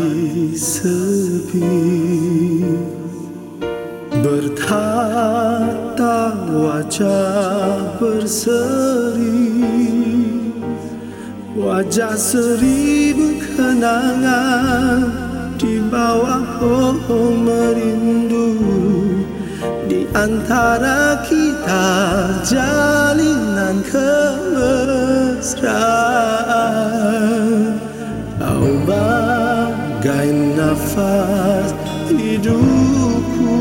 hari sepi, bertata wajah berseri, wajah seribu kenangan di bawah pohon merindu. Di antara kita jalinan kemesraan, kau bagai nafas hidupku.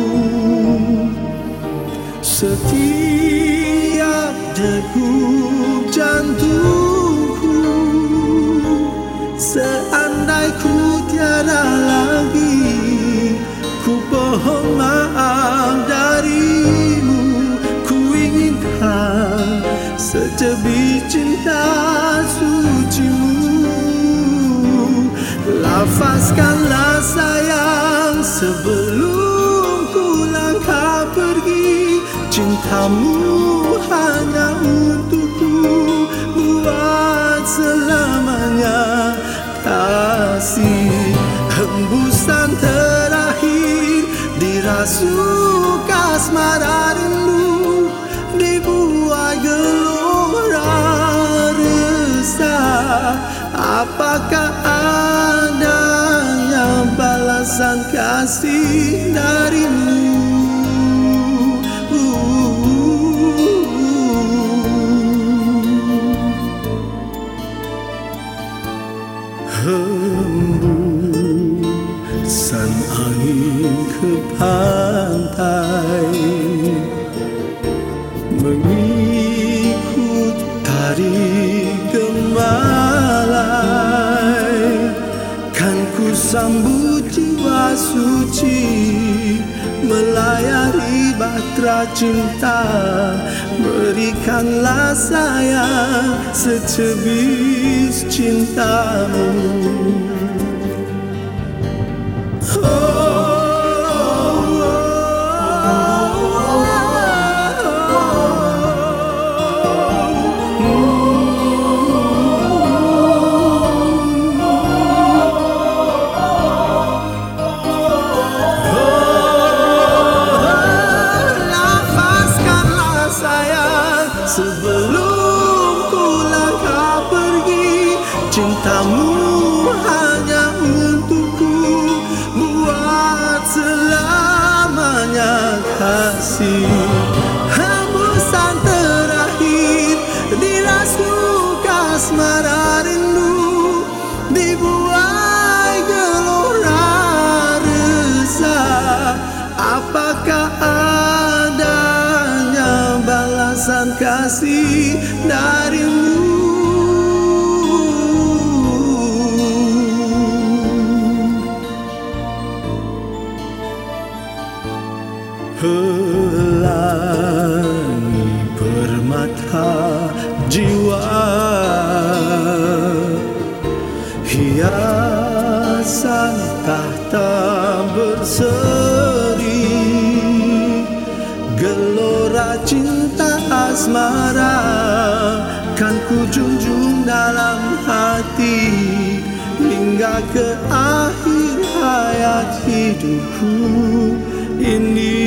Setiap degup jantungku, seandai ku tiada lagi, ku pohon maaf darimu. Ku inginkan secebis cinta sucimu. Lafazkanlah sayang sebelum ku langkah pergi. Cintamu hanya untukku, buat selamanya. Kasih hembusan terakhir, dirasuk asmara rindu, dibuai gelora resah. Apakah adanya balasan kasih darimu? Hembusan angin ke pantai, mengikut tarik gemalai. Kan ku sambut jiwa suci, melayari bahtera cinta. Berikanlah sayang secebis cintamu. Sebelum ku langkah pergi, cintamu hanya untukku, buat selamanya. Kasih hembusan terakhir, dirasuk asmara rindu, dibuai gelora resah. Apakah adanya balasan kasih darimu? Pelangi permata jiwa, hiasan tahta berseri, gelora cinta asmara kan ku junjung dalam hati, hingga ke akhir hayat hidupku ini.